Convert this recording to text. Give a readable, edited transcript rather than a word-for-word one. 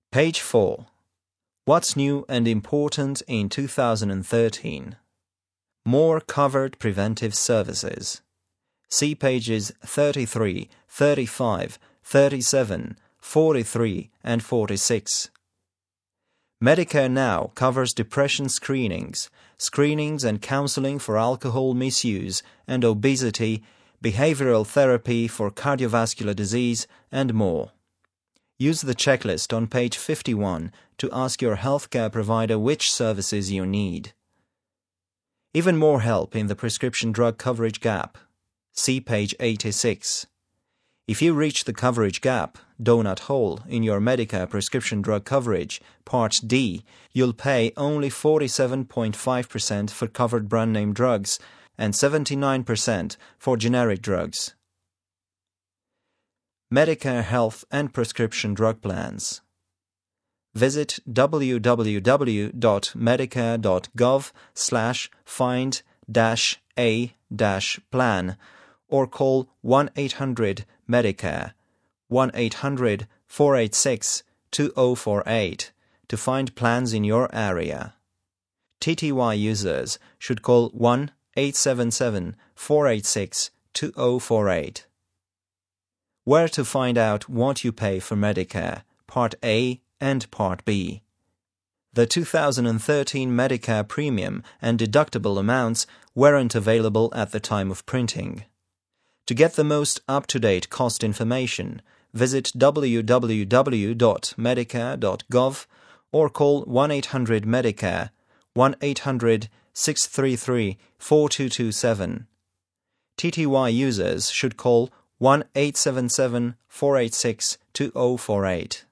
Page 4. What's new and important in 2013? More covered preventive services. See pages 33, 35, 37, 43, and 46. Medicare Now covers depression screenings and counseling for alcohol misuse and obesity, behavioral therapy for cardiovascular disease, and more. Use the checklist on page 51 to ask your healthcare provider which services you need. Even more help in the prescription drug coverage gap. See page 86. If you reach the coverage gap, donut hole, in your Medicare prescription drug coverage, Part D, you'll pay only 47.5% for covered brand name drugs and 79% for generic drugs. Medicare Health and Prescription Drug Plans. Visit www.medicare.gov/find-a-plan or call 1-800-MEDICARE, 1-800-486-2048 to find plans in your area. TTY users should call 1-877-486-2048. Where to find out what you pay for Medicare, Part A and Part B. The 2013 Medicare premium and deductible amounts weren't available at the time of printing. To get the most up-to-date cost information, visit www.medicare.gov or call 1-800-MEDICARE, 1-800-633-4227. TTY users should call 1-877-486-2048.